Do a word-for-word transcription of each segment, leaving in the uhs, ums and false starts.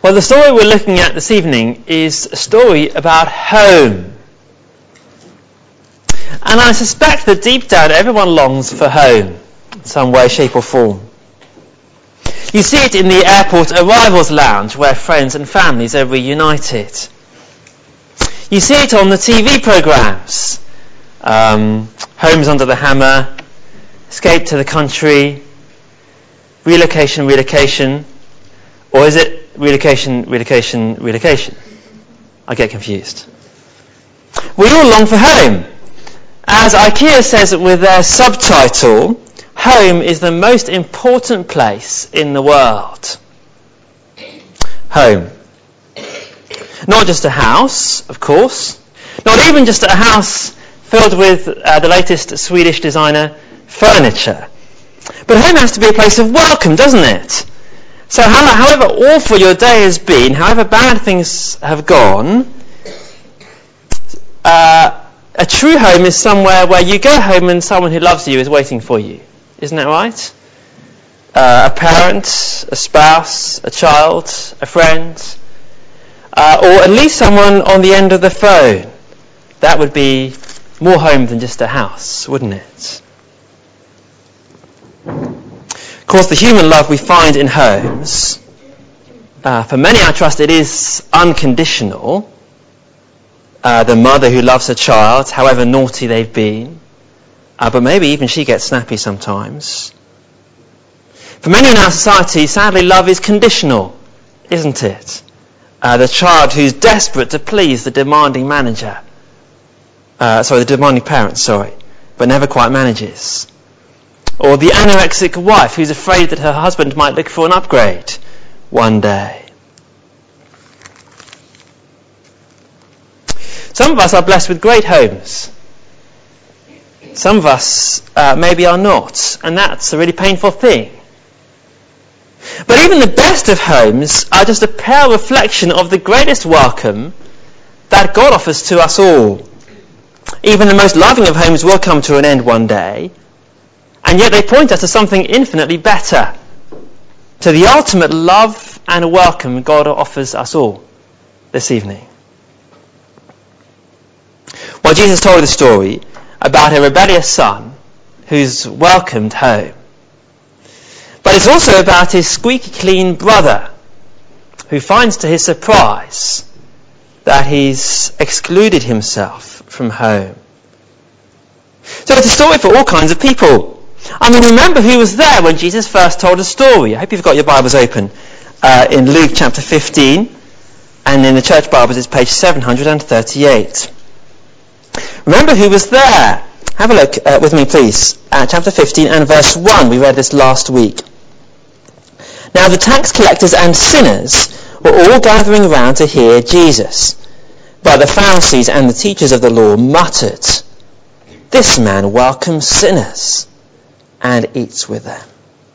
Well, the story we're looking at this evening is a story about home. And I suspect that deep down everyone longs for home in some way, shape or form. You see it in the airport arrivals lounge where friends and families are reunited. You see it on the T V programmes. Um, Homes Under the Hammer, Escape to the Country, Relocation, Relocation, or is it Relocation, Relocation, Relocation? I get confused. We all long for home. As IKEA says with their subtitle, home is the most important place in the world. Home. Not just a house, of course. Not even just a house filled with uh, the latest Swedish designer furniture. But home has to be a place of welcome, doesn't it? So however awful your day has been, however bad things have gone, uh, a true home is somewhere where you go home and someone who loves you is waiting for you. Isn't that right? Uh, a parent, a spouse, a child, a friend, uh, or at least someone on the end of the phone. That would be more home than just a house, wouldn't it? Of course, the human love we find in homes, uh, for many I trust it is unconditional. Uh, the mother who loves her child, however naughty they've been, uh, but maybe even she gets snappy sometimes. For many in our society, sadly, love is conditional, isn't it? Uh, the child who's desperate to please the demanding manager, uh, sorry, the demanding parent, sorry, but never quite manages. Or the anorexic wife who's afraid that her husband might look for an upgrade one day. Some of us are blessed with great homes. Some of us uh, maybe are not, and that's a really painful thing. But even the best of homes are just a pale reflection of the greatest welcome that God offers to us all. Even the most loving of homes will come to an end one day. And yet they point us to something infinitely better, to the ultimate love and welcome God offers us all this evening. Well, Jesus told a story about a rebellious son who's welcomed home. But it's also about his squeaky clean brother who finds to his surprise that he's excluded himself from home. So it's a story for all kinds of people. I mean, remember who was there when Jesus first told a story. I hope you've got your Bibles open uh, in Luke chapter fifteen, and in the church Bibles it's page seven hundred thirty-eight. Remember who was there. Have a look uh, with me, please, at chapter fifteen and verse one. We read this last week. Now the tax collectors and sinners were all gathering around to hear Jesus. But the Pharisees and the teachers of the law muttered, "This man welcomes sinners and eats with them."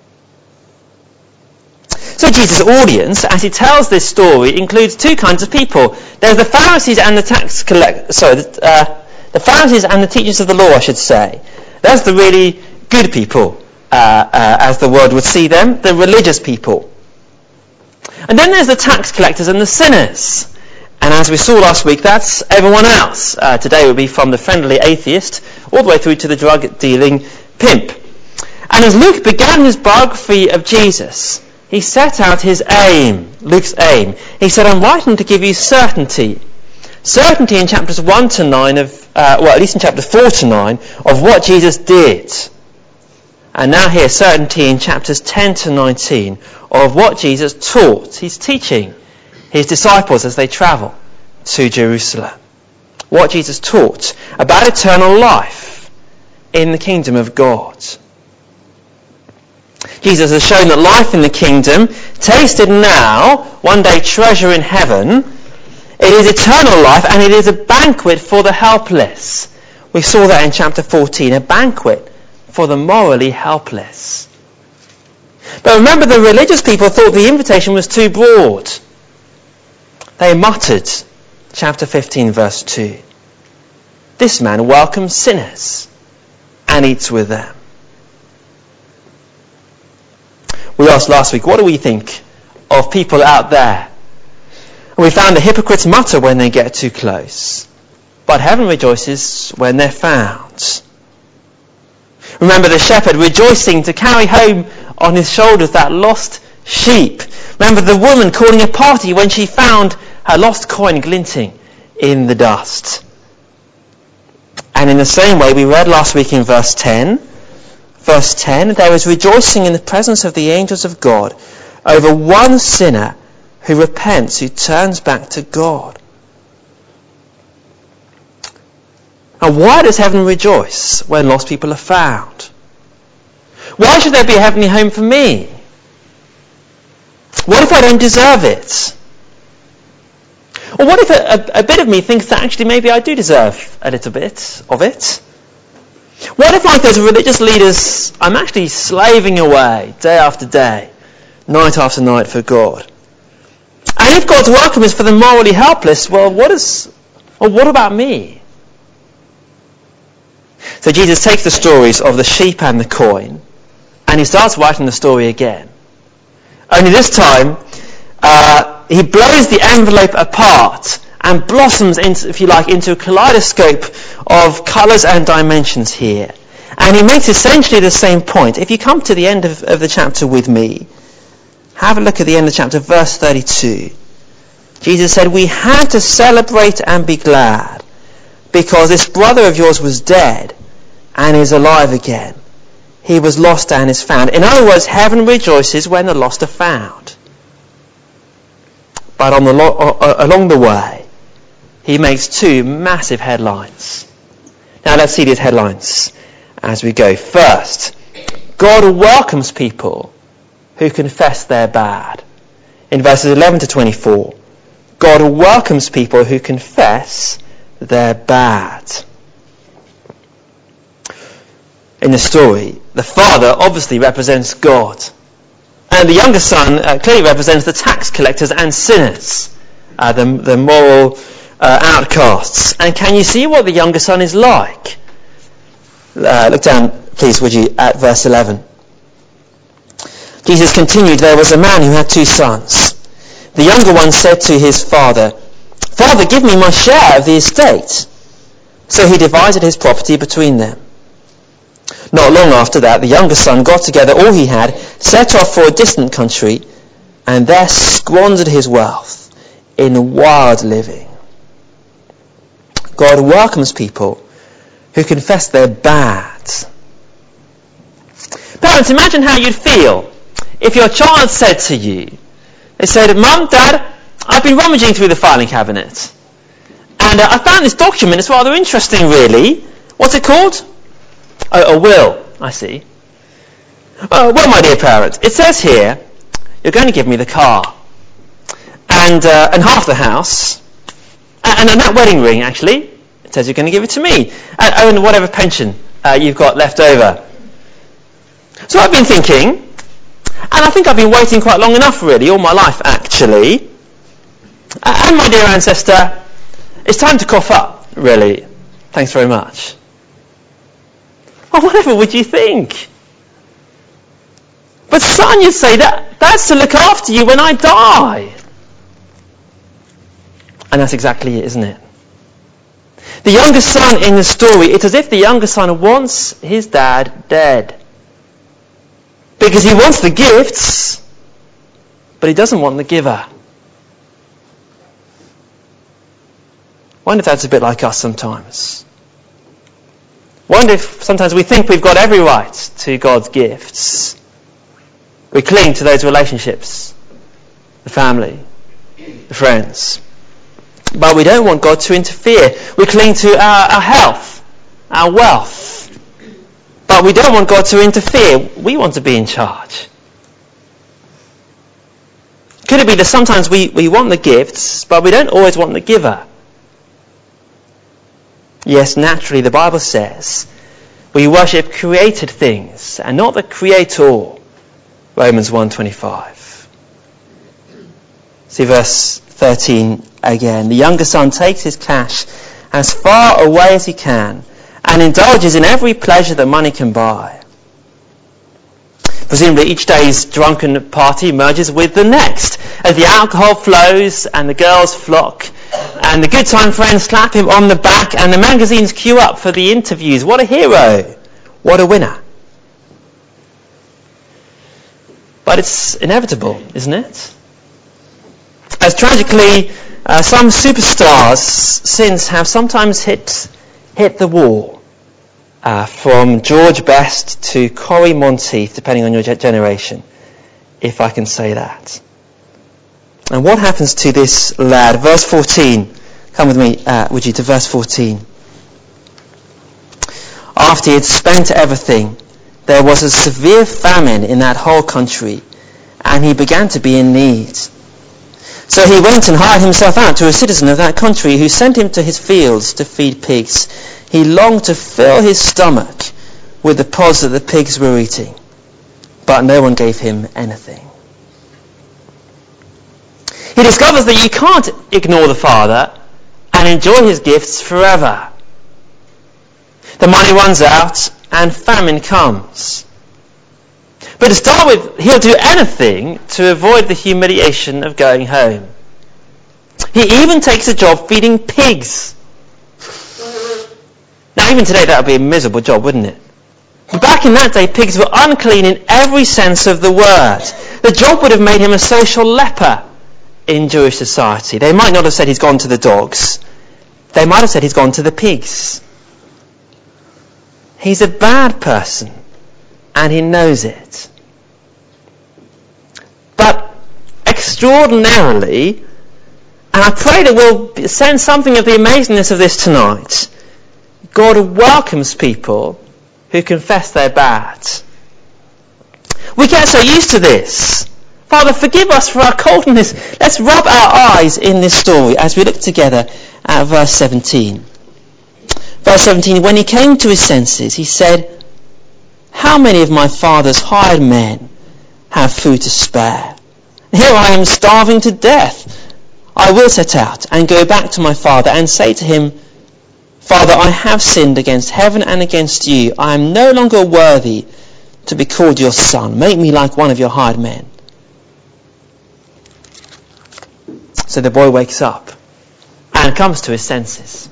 So Jesus' audience, as he tells this story, includes two kinds of people. There's the Pharisees and the tax collect, sorry, the, uh, the Pharisees and the teachers of the law, I should say. That's the really good people, uh, uh, as the world would see them, the religious people. And then there's the tax collectors and the sinners. And as we saw last week, that's everyone else. Uh, today would be from the friendly atheist all the way through to the drug-dealing pimp. And as Luke began his biography of Jesus, he set out his aim, Luke's aim. He said, I'm writing to give you certainty. Certainty in chapters one to nine of, uh, well, at least in chapter four to nine, of what Jesus did. And now here, certainty in chapters ten to nineteen of what Jesus taught. He's teaching his disciples as they travel to Jerusalem. What Jesus taught about eternal life in the kingdom of God. Jesus has shown that life in the kingdom, tasted now, one day treasure in heaven, it is eternal life and it is a banquet for the helpless. We saw that in chapter fourteen, a banquet for the morally helpless. But remember, the religious people thought the invitation was too broad. They muttered, chapter fifteen, verse two, "This man welcomes sinners and eats with them." We asked last week, what do we think of people out there We found the hypocrites mutter when they get too close, but heaven rejoices when they're found. Remember the shepherd rejoicing to carry home on his shoulders that lost sheep. Remember the woman calling a party when she found her lost coin glinting in the dust. And in the same way, we read last week in verse ten, verse ten, there is rejoicing in the presence of the angels of God over one sinner who repents, who turns back to God. And why does heaven rejoice when lost people are found? Why should there be a heavenly home for me? What if I don't deserve it? Or what if a, a, a bit of me thinks that actually maybe I do deserve a little bit of it? What if, like those religious leaders, I'm actually slaving away day after day, night after night for God? And if God's welcome is for the morally helpless, well, what is, well, what about me? So Jesus takes the stories of the sheep and the coin, and he starts writing the story again. Only this time, uh, he blows the envelope apart and blossoms into, if you like, into a kaleidoscope of colours and dimensions here. And he makes essentially the same point. If you come to the end of, of the chapter with me, have a look at the end of the chapter, verse thirty-two. Jesus said, "We had to celebrate and be glad, because this brother of yours was dead and is alive again. He was lost and is found." In other words, heaven rejoices when the lost are found. But on the lo- uh, along the way, he makes two massive headlines. Now let's see these headlines as we go. First, God welcomes people who confess they're bad. In verses eleven to twenty-four, God welcomes people who confess they're bad. In the story, the father obviously represents God. And the younger son uh, clearly represents the tax collectors and sinners, uh, the, the moral uh, outcasts. And can you see what the younger son is like? Uh, look down, please, would you, at verse eleven. Jesus continued, "There was a man who had two sons. The younger one said to his father, 'Father, give me my share of the estate.' So he divided his property between them. Not long after that, the younger son got together all he had, set off for a distant country, and there squandered his wealth in wild living." God welcomes people who confess they're bad. Parents, imagine how you'd feel if your child said to you, they said, "Mum, Dad, I've been rummaging through the filing cabinet, and uh, I found this document. It's rather interesting, really. What's it called?" "Oh, a will, I see. Oh, well, my dear parent, it says here, you're going to give me the car, and uh, and half the house, and, and that wedding ring, actually. It says you're going to give it to me, and, and whatever pension uh, you've got left over." So I've been thinking, and I think I've been waiting quite long enough, really, all my life, actually. And my dear ancestor, it's time to cough up, really. Thanks very much. Or whatever would you think? But son, you'd say, that that's to look after you when I die. And that's exactly it, isn't it? The younger son in the story, it's as if the younger son wants his dad dead. Because he wants the gifts, but he doesn't want the giver. Wonder if that's a bit like us sometimes. Wonder if sometimes we think we've got every right to God's gifts. We cling to those relationships, the family, the friends. But we don't want God to interfere. We cling to our, our health, our wealth. But we don't want God to interfere. We want to be in charge. Could it be that sometimes we, we want the gifts, but we don't always want the giver? Yes, naturally, the Bible says we worship created things and not the Creator. Romans one twenty-five. See verse thirteen again. The younger son takes his cash as far away as he can and indulges in every pleasure that money can buy. Presumably each day's drunken party merges with the next, as the alcohol flows and the girls flock, and the good time friends slap him on the back, and the magazines queue up for the interviews. What a hero! What a winner! But it's inevitable, isn't it? As tragically, uh, some superstars since have sometimes hit hit the wall. Uh, from George Best to Corrie Monteith, depending on your ge- generation, if I can say that. And what happens to this lad? Verse fourteen. Come with me, uh, would you, to verse fourteen. After he had spent everything, there was a severe famine in that whole country, and he began to be in need. So he went and hired himself out to a citizen of that country, who sent him to his fields to feed pigs. He longed to fill his stomach with the pods that the pigs were eating, but no one gave him anything. He discovers that you can't ignore the Father and enjoy his gifts forever. The money runs out and famine comes. But to start with, he'll do anything to avoid the humiliation of going home. He even takes a job feeding pigs. Now, even today, that would be a miserable job, wouldn't it? But back in that day, pigs were unclean in every sense of the word. The job would have made him a social leper in Jewish society. They might not have said he's gone to the dogs. They might have said he's gone to the pigs. He's a bad person, and he knows it. But extraordinarily, and I pray that we'll sense something of the amazingness of this tonight, God welcomes people who confess they're bad. We get so used to this. Father, forgive us for our coldness. Let's rub our eyes in this story as we look together at verse seventeen. Verse seventeen, when he came to his senses, he said, how many of my father's hired men have food to spare? Here I am starving to death. I will set out and go back to my father and say to him, Father, I have sinned against heaven and against you. I am no longer worthy to be called your son. Make me like one of your hired men. So the boy wakes up and comes to his senses.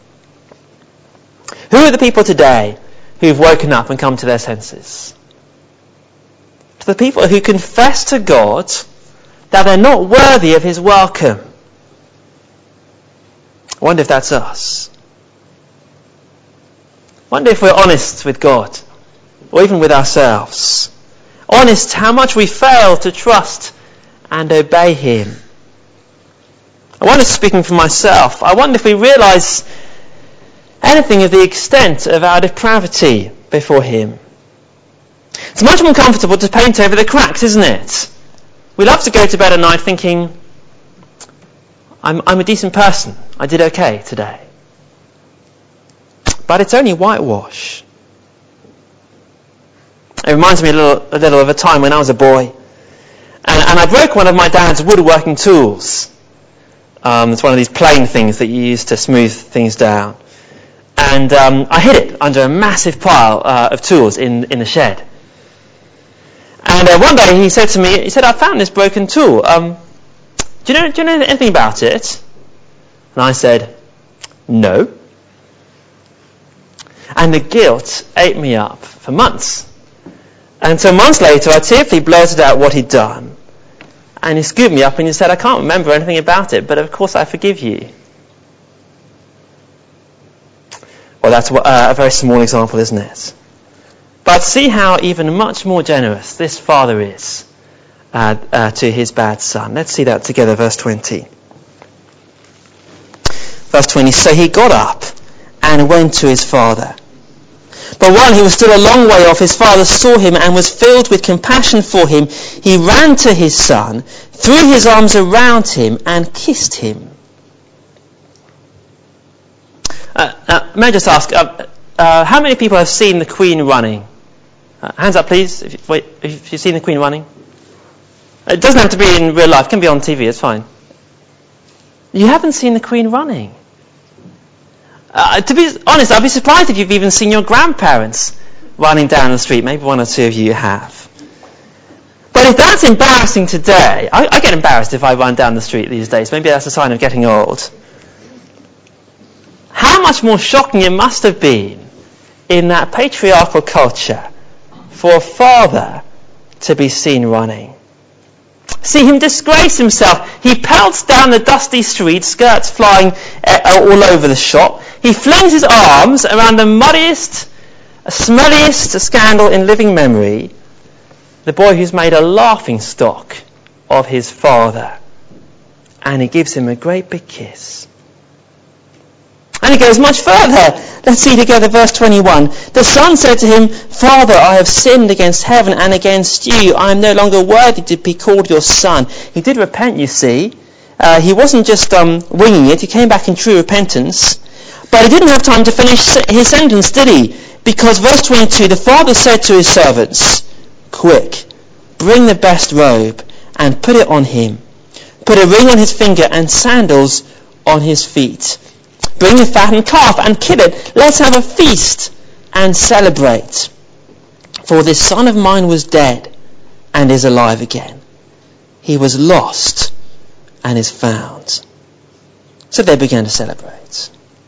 Who are the people today who've woken up and come to their senses? To the people who confess to God that they're not worthy of his welcome. I wonder if that's us. I wonder if we're honest with God, or even with ourselves. Honest how much we fail to trust and obey him. I wonder, speaking for myself, I wonder if we realise anything of the extent of our depravity before him. It's much more comfortable to paint over the cracks, isn't it? We love to go to bed at night thinking, I'm, I'm a decent person. I did okay today. But it's only whitewash. It reminds me a little, a little of a time when I was a boy. And, and I broke one of my dad's woodworking tools. Um, it's one of these plane things that you use to smooth things down. And um, I hid it under a massive pile uh, of tools in, in the shed. And uh, one day he said to me, he said, I found this broken tool. Um, do you know, do you know anything about it? And I said, no. And the guilt ate me up for months. And so months later, I tearfully blurted out what he'd done. And he scooped me up and he said, I can't remember anything about it, but of course I forgive you. Well, that's uh, a very small example, isn't it? But see how even much more generous this father is uh, uh, to his bad son. Let's see that together, verse twenty. Verse twenty, so he got up and went to his father. But while he was still a long way off, his father saw him and was filled with compassion for him. He ran to his son, threw his arms around him and kissed him. Uh, uh, may I just ask, uh, uh, how many people have seen the Queen running? Uh, hands up, please, if, you, wait, if you've seen the Queen running. It doesn't have to be in real life. It can be on T V, it's fine. You haven't seen the Queen running. Uh, to be honest, I'd be surprised if you've even seen your grandparents running down the street. Maybe one or two of you have. But if that's embarrassing today, I, I get embarrassed if I run down the street these days. Maybe that's a sign of getting old. How much more shocking it must have been in that patriarchal culture for a father to be seen running. See him disgrace himself. He pelts down the dusty street, skirts flying uh, all over the shop. He flings his arms around the muddiest, smelliest scandal in living memory, the boy who's made a laughing stock of his father. And he gives him a great big kiss. And he goes much further. Let's see together verse twenty-one. The son said to him, Father, I have sinned against heaven and against you. I am no longer worthy to be called your son. He did repent, you see. Uh, he wasn't just um, winging it. He came back in true repentance. But he didn't have time to finish his sentence, did he? Because verse twenty-two, the father said to his servants, Quick, bring the best robe and put it on him. Put a ring on his finger and sandals on his feet. Bring the fattened calf and kill it. Let's have a feast and celebrate. For this son of mine was dead and is alive again. He was lost and is found. So they began to celebrate.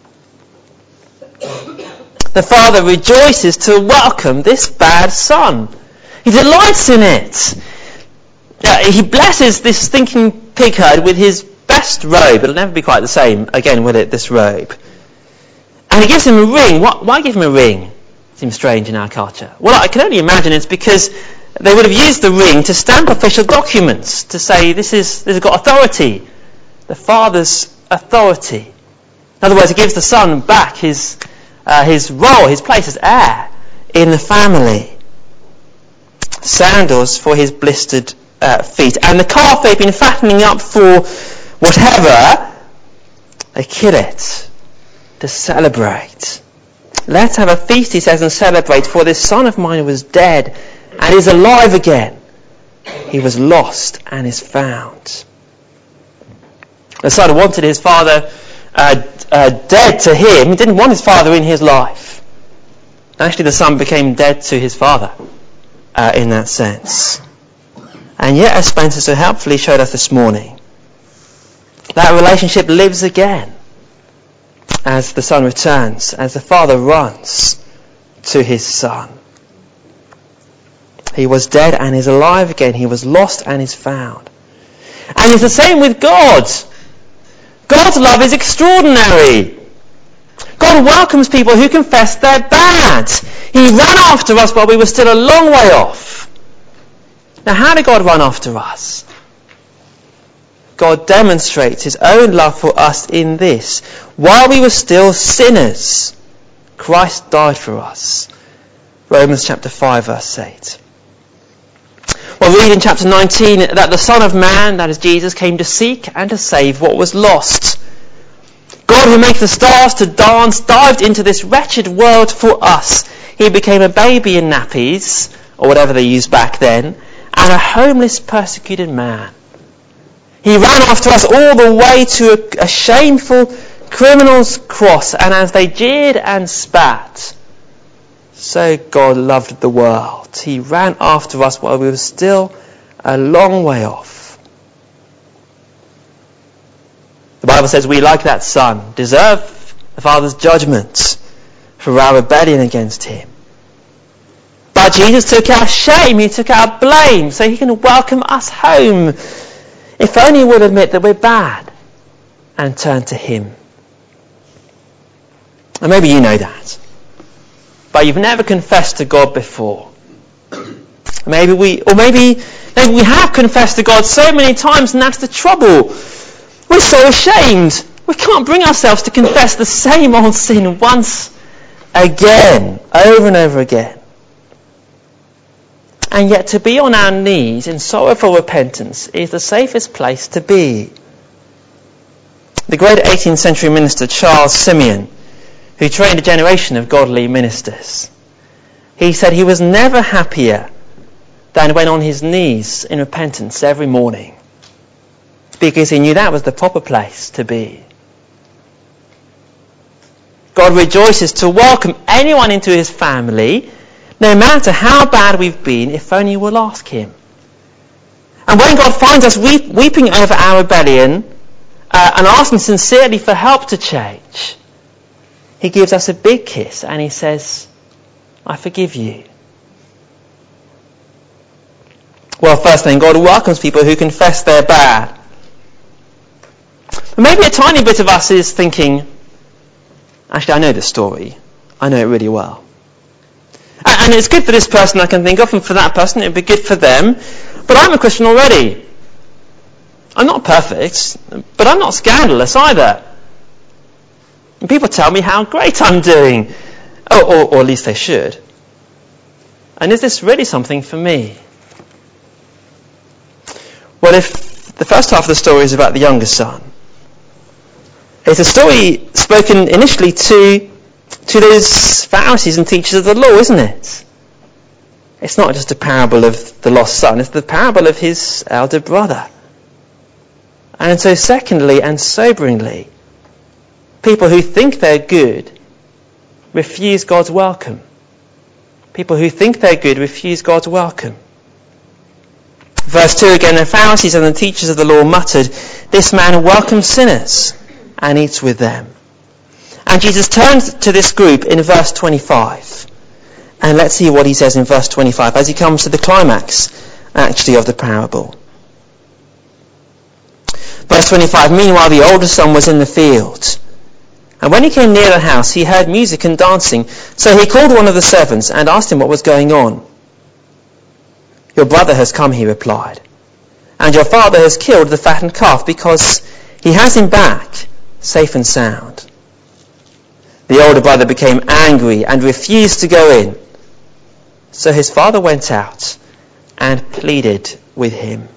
The father rejoices to welcome this bad son. He delights in it. Uh, he blesses this stinking pig herd with his best robe. It'll never be quite the same again, will it, this robe? And he gives him a ring. Why, why give him a ring? Seems strange in our culture. Well, I can only imagine it's because they would have used the ring to stamp official documents, to say this is this has got authority, the father's authority. In other words, it gives the son back his uh, his role, his place as heir in the family. Sandals for his blistered uh, feet, and the calf they've been fattening up for whatever, they kill it to celebrate. Let's have a feast, he says, and celebrate, for this son of mine was dead and is alive again. He was lost and is found. The son wanted his father uh, uh, dead to him. He didn't want his father in his life. Actually, the son became dead to his father uh, in that sense. And yet, as Spencer so helpfully showed us this morning, that relationship lives again as the son returns, as the father runs to his son. He was dead and is alive again. He was lost and is found. And it's the same with God. God's love is extraordinary. God welcomes people who confess they're bad. He ran after us while we were still a long way off. Now, how did God run after us? God demonstrates his own love for us in this. While we were still sinners, Christ died for us. Romans chapter five, verse eight. We'll read in chapter nineteen that the Son of Man, that is Jesus, came to seek and to save what was lost. God, who makes the stars to dance, dived into this wretched world for us. He became a baby in nappies, or whatever they used back then, and a homeless, persecuted man. He ran after us all the way to a, a shameful criminal's cross, and as they jeered and spat, so God loved the world. He ran after us while we were still a long way off. The Bible says we, like that son, deserve the Father's judgment for our rebellion against him. But Jesus took our shame, he took our blame, so he can welcome us home. If only we'll admit that we're bad and turn to him. And maybe you know that, but you've never confessed to God before. Maybe we, or maybe, maybe we have confessed to God so many times, and that's the trouble. We're so ashamed. We can't bring ourselves to confess the same old sin once again, over and over again. And yet to be on our knees in sorrowful repentance is the safest place to be. The great eighteenth century minister Charles Simeon, who trained a generation of godly ministers, he said he was never happier than when on his knees in repentance every morning, because he knew that was the proper place to be. God rejoices to welcome anyone into his family, no matter how bad we've been, if only we'll ask him. And when God finds us weep, weeping over our rebellion uh, and asking sincerely for help to change, he gives us a big kiss and he says, I forgive you. Well, first thing, God welcomes people who confess they're bad. But maybe a tiny bit of us is thinking, actually, I know this story. I know it really well. And, and it's good for this person I can think of, and for that person it would be good for them. But I'm a Christian already. I'm not perfect, but I'm not scandalous either. And people tell me how great I'm doing. Oh, or, or at least they should. And is this really something for me? Well, if the first half of the story is about the younger son, it's a story spoken initially to, to those Pharisees and teachers of the law, isn't it? It's not just a parable of the lost son, it's the parable of his elder brother. And so secondly and soberingly, people who think they're good refuse God's welcome. People who think they're good refuse God's welcome. Verse two again, the Pharisees and the teachers of the law muttered, this man welcomes sinners and eats with them. And Jesus turns to this group in verse twenty-five. And let's see what he says in verse twenty-five as he comes to the climax, actually, of the parable. Verse twenty-five, meanwhile the older son was in the field. And when he came near the house, he heard music and dancing. So he called one of the servants and asked him what was going on. Your brother has come, he replied, and your father has killed the fattened calf because he has him back, safe and sound. The older brother became angry and refused to go in. So his father went out and pleaded with him.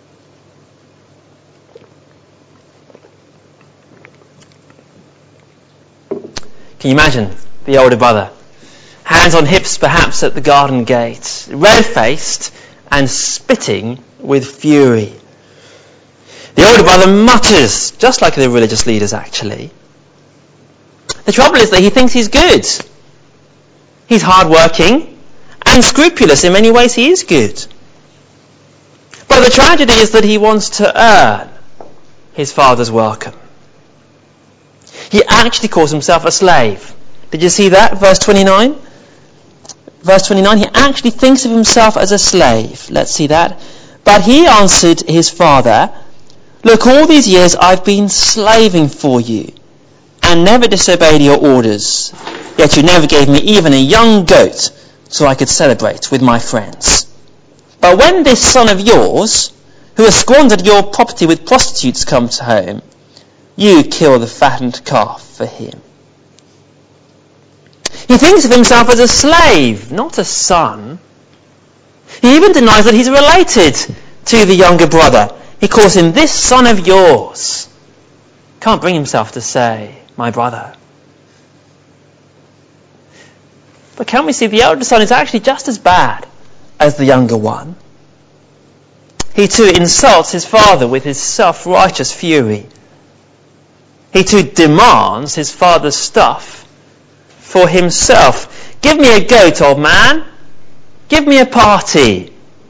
Can you imagine the older brother? Hands on hips perhaps at the garden gate, red-faced and spitting with fury. The older brother mutters, just like the religious leaders actually. The trouble is that he thinks he's good. He's hard-working and scrupulous. In many ways he is good. But the tragedy is that he wants to earn his father's welcome. He actually calls himself a slave. Did you see that? Verse twenty-nine. Verse twenty-nine, he actually thinks of himself as a slave. Let's see that. But he answered his father, look, all these years I've been slaving for you and never disobeyed your orders. Yet you never gave me even a young goat so I could celebrate with my friends. But when this son of yours, who has squandered your property with prostitutes, comes home, you kill the fattened calf for him. He thinks of himself as a slave, not a son. He even denies that he's related to the younger brother. He calls him this son of yours. Can't bring himself to say, my brother. But can we see the elder son is actually just as bad as the younger one? He too insults his father with his self-righteous fury. He too demands his father's stuff for himself. Give me a goat, old man. Give me a party.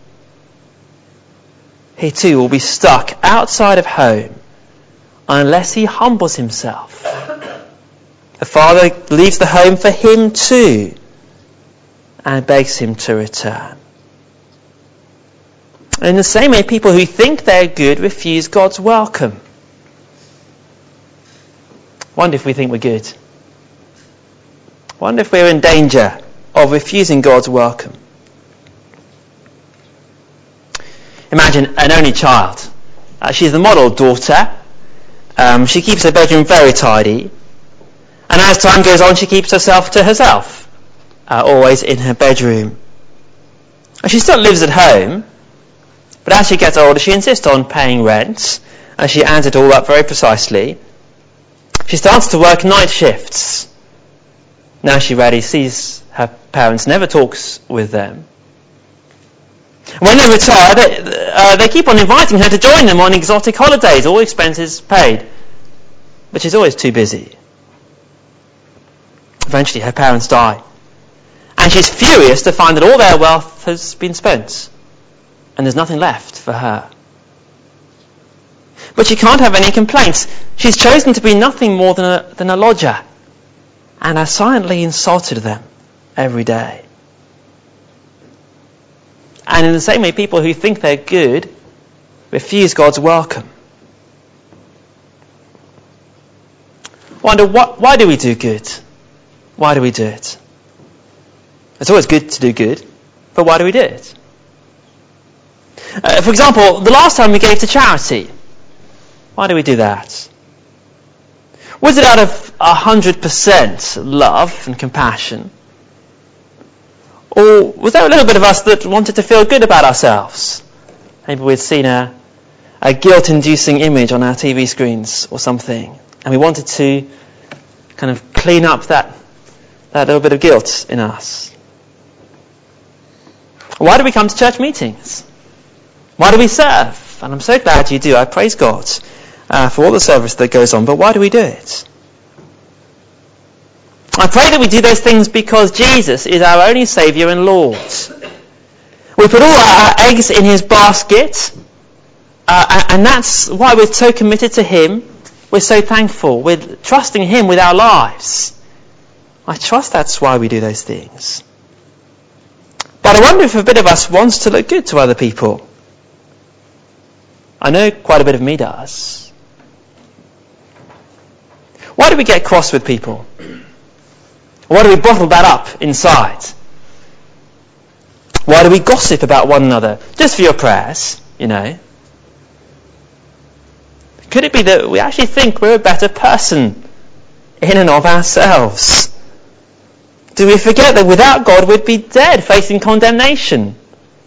He too will be stuck outside of home unless he humbles himself. The father leaves the home for him too and begs him to return. And in the same way, people who think they're good refuse God's welcome. Wonder if we think we're good. Wonder if we're in danger of refusing God's welcome. Imagine an only child. Uh, she's the model daughter. Um, she keeps her bedroom very tidy. And as time goes on, she keeps herself to herself. Uh, always in her bedroom. And she still lives at home. But as she gets older, she insists on paying rent. And she adds it all up very precisely. She starts to work night shifts. Now she rarely sees her parents, never talks with them. When they retire, they, uh, they keep on inviting her to join them on exotic holidays, all expenses paid. But she's always too busy. Eventually her parents die. And she's furious to find that all their wealth has been spent. And there's nothing left for her. But she can't have any complaints. She's chosen to be nothing more than a, than a lodger, and has silently insulted them every day. And in the same way, people who think they're good refuse God's welcome. Wonder, what, why do we do good? Why do we do it? It's always good to do good, but why do we do it? Uh, for example, the last time we gave to charity, why do we do that? Was it out of one hundred percent love and compassion? Or was there a little bit of us that wanted to feel good about ourselves? Maybe we'd seen a, a guilt-inducing image on our T V screens or something, and we wanted to kind of clean up that, that little bit of guilt in us. Why do we come to church meetings? Why do we serve? And I'm so glad you do. I praise God uh, for all the service that goes on. But why do we do it? I pray that we do those things because Jesus is our only Saviour and Lord. We put all our eggs in his basket, uh, and that's why we're so committed to him. We're so thankful. We're trusting him with our lives. I trust that's why we do those things. But I wonder if a bit of us wants to look good to other people. I know quite a bit of me does. Why do we get cross with people? Why do we bottle that up inside? Why do we gossip about one another? Just for your prayers, you know. Could it be that we actually think we're a better person in and of ourselves? Do we forget that without God we'd be dead, facing condemnation?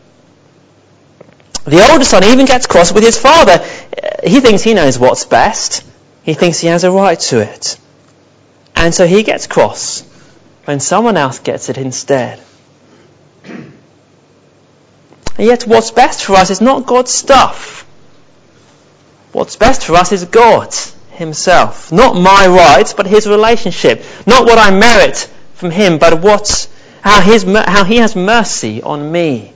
The older son even gets cross with his father. He thinks he knows what's best. He thinks he has a right to it. And so he gets cross when someone else gets it instead. And yet what's best for us is not God's stuff. What's best for us is God himself. Not my rights, but his relationship. Not what I merit from him, but what, how, his, how he has mercy on me.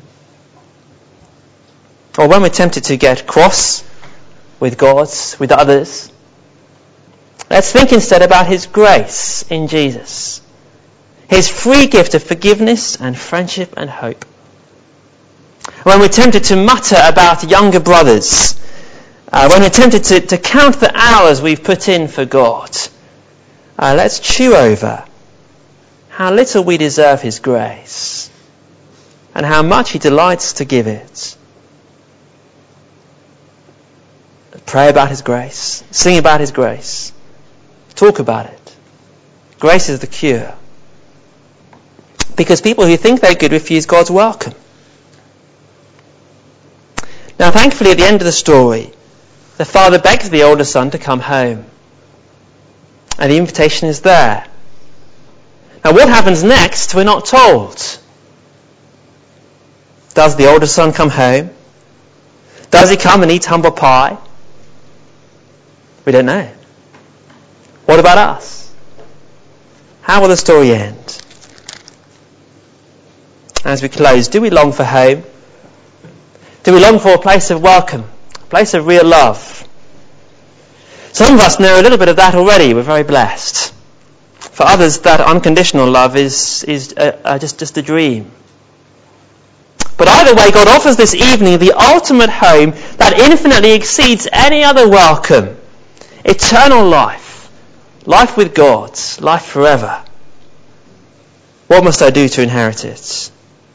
Or when we're tempted to get cross with God, with others, let's think instead about his grace in Jesus. His free gift of forgiveness and friendship and hope. When we're tempted to mutter about younger brothers, uh, when we're tempted to, to count the hours we've put in for God, uh, let's chew over how little we deserve his grace and how much he delights to give it. Pray about his grace. Sing about his grace. Talk about it. Grace is the cure. Because people who think they're good refuse God's welcome. Now, thankfully, at the end of the story, the father begs the older son to come home. And the invitation is there. Now, what happens next, we're not told. Does the older son come home? Does he come and eat humble pie? We don't know. What about us? How will the story end? As we close, do we long for home? Do we long for a place of welcome? A place of real love? Some of us know a little bit of that already. We're very blessed. For others, that unconditional love is, is uh, uh, just, just a dream. But either way, God offers this evening the ultimate home that infinitely exceeds any other welcome. Eternal life. Life with God. Life forever. What must I do to inherit it?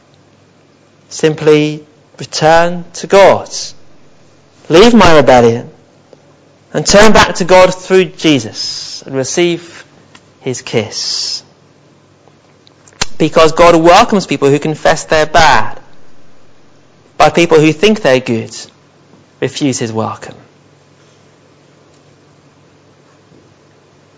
Simply return to God. Leave my rebellion and turn back to God through Jesus and receive his kiss. Because God welcomes people who confess they're bad, but people who think they're good refuse his welcome.